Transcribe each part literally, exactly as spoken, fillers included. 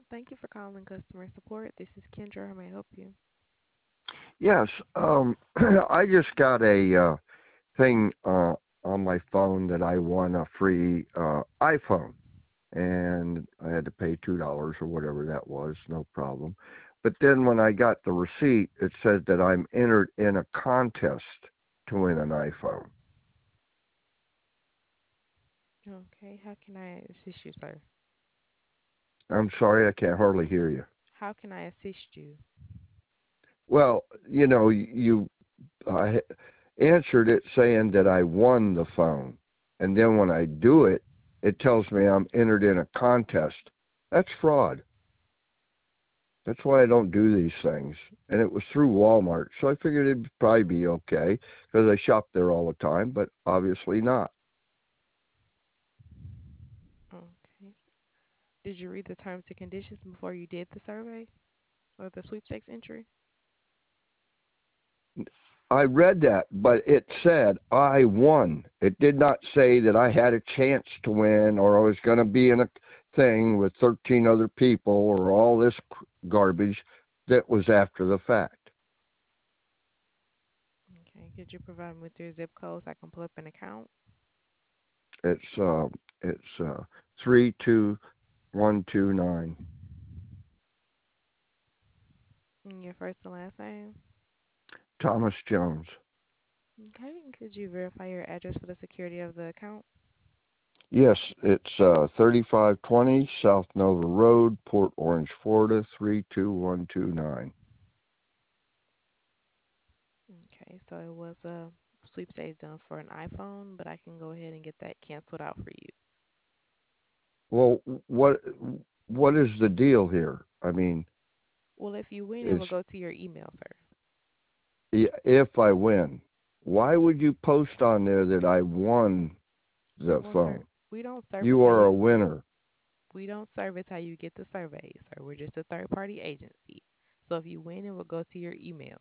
Thank you for calling customer support. This is Kendra. How may I help you? Yes, um, I just got a uh, thing uh, on my phone that I won a free uh, iPhone, and I had to pay two dollars or whatever that was, no problem. But then when I got the receipt, it said that I'm entered in a contest to win an iPhone. Okay, how can I assist you, sir? I'm sorry, I can't hardly hear you. How can I assist you? Well, you know, you I answered it saying that I won the phone, and then when I do it, it tells me I'm entered in a contest. That's fraud. That's why I don't do these things. And it was through Walmart, so I figured it'd probably be okay because I shop there all the time, but obviously not. Okay. Did you read the terms and conditions before you did the survey or the sweepstakes entry? I read that, but it said I won. It did not say that I had a chance to win or I was going to be in a thing with thirteen other people or all this garbage that was after the fact. Okay. Could you provide me with your zip code so I can pull up an account? It's uh, it's uh, three two one two nine. And your first and last name? Thomas Jones. Okay. And could you verify your address for the security of the account? Yes, it's uh, thirty-five twenty South Nova Road, Port Orange, Florida, three two one two nine. Okay. So it was a sweepstakes done for an iPhone, but I can go ahead and get that canceled out for you. Well, what what is the deal here? I mean, Well, if you win, it is will go to your email, sir. if I win, why would you post on there that I won the Well, sir, phone? we don't service You how are you a winner. we don't service how you get the surveys, sir. We're just a third party agency. So if you win, it will go to your email.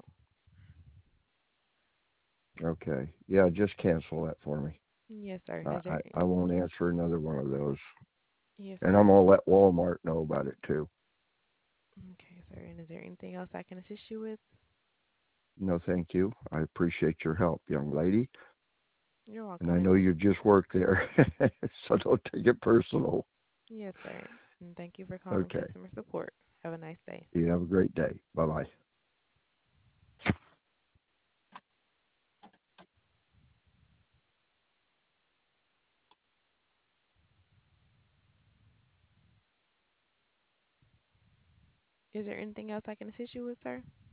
Okay. Yeah, just cancel that for me. Yes, sir. I, Is there I, I won't answer another one of those. yes, And I'm sir. going to let Walmart know about it too. Okay, sir. And is there anything else I can assist you with? No, thank you. I appreciate your help, young lady. You're And welcome. I Is know there you just work there, so don't take it personal. yes, sir. And thank you for calling Okay. customer support. Have a nice day. You have a great day. Bye bye. Is there anything else I can assist you with, sir?